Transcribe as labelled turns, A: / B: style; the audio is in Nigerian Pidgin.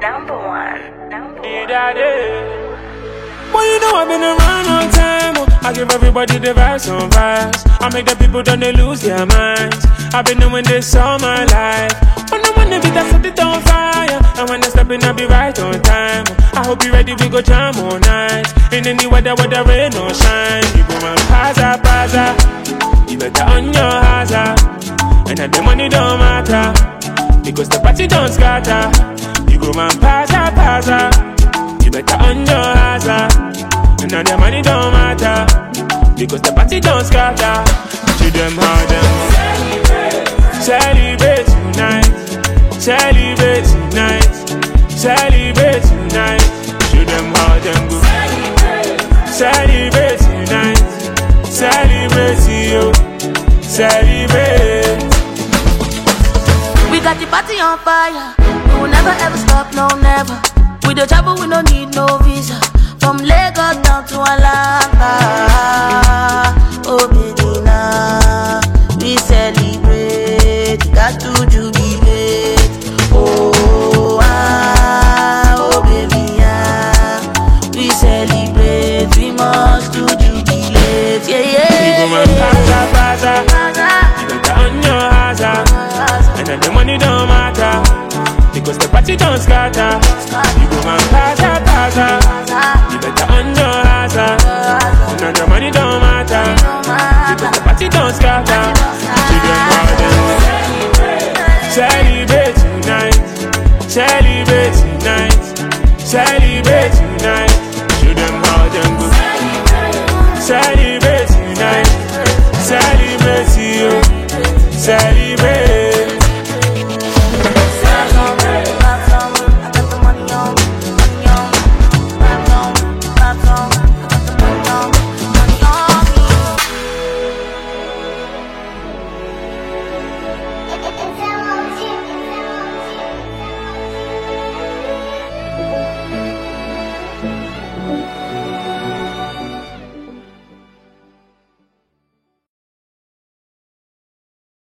A: Number one.
B: Well, you know I've been around all time. I give everybody the vibes on vibes. I make the people don't they lose their minds. I've been doing this all my life. When I wanna be that set it on fire. And when I step in, I'll be right on time. I hope you ready, we go jam all night. In any weather, whether rain or shine. You go and paza. You better on your hazard. And that the money don't matter, because the party don't scatter. You go and paza. You better on your hazard. And now the money don't matter, because the party don't scatter. Show them how them celebrate tonight. Celebrate tonight. Celebrate tonight. Show them how them go celebrate tonight. Celebrate you. Celebrate.
C: We got the party on fire. We will never ever stop, no never. With the travel we don't need no visa. From Lagos down to Alaka. Oh baby now, we celebrate. Got to jubilate. Oh baby we celebrate. We must to jubilate. Yeah.
B: We go and paza. You better on your hazard. And then the money don't matter, because the party don't scatter.